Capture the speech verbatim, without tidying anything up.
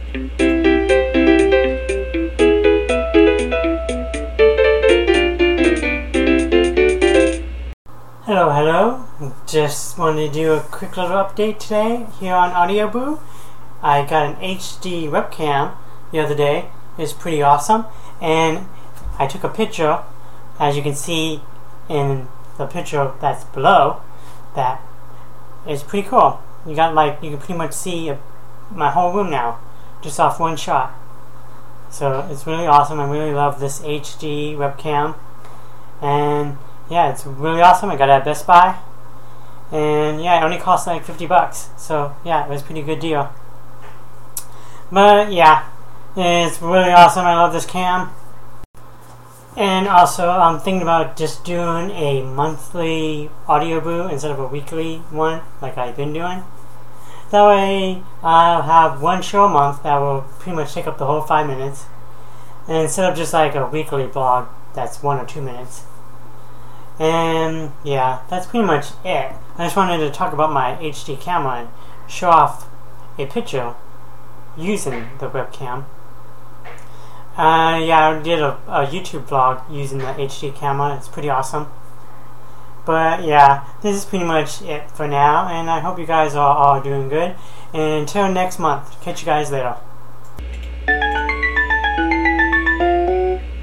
Hello, hello. Just wanted to do a quick little update today here on AudioBoo. I got an H D webcam the other day. It's pretty awesome, and I took a picture, as you can see in the picture that's below. That is pretty cool. You got like you can pretty much see a, my whole room now, just off one shot. So it's really awesome. I really love this H D webcam, and yeah, it's really awesome. I got it at Best Buy, and yeah, it only cost like fifty bucks. So yeah, it was a pretty good deal. But yeah, it's really awesome. I love this cam. And also, I'm thinking about just doing a monthly AudioBoo instead of a weekly one, like I've been doing. That way, I'll have one show a month that will pretty much take up the whole five minutes, and instead of just like a weekly blog that's one or two minutes. And yeah, that's pretty much it. I just wanted to talk about my H D camera and show off a picture using the webcam. Uh, yeah, I did a, a YouTube vlog using the H D camera. It's pretty awesome. But yeah, this is pretty much it for now, and I hope you guys are all doing good. And until next month, catch you guys later.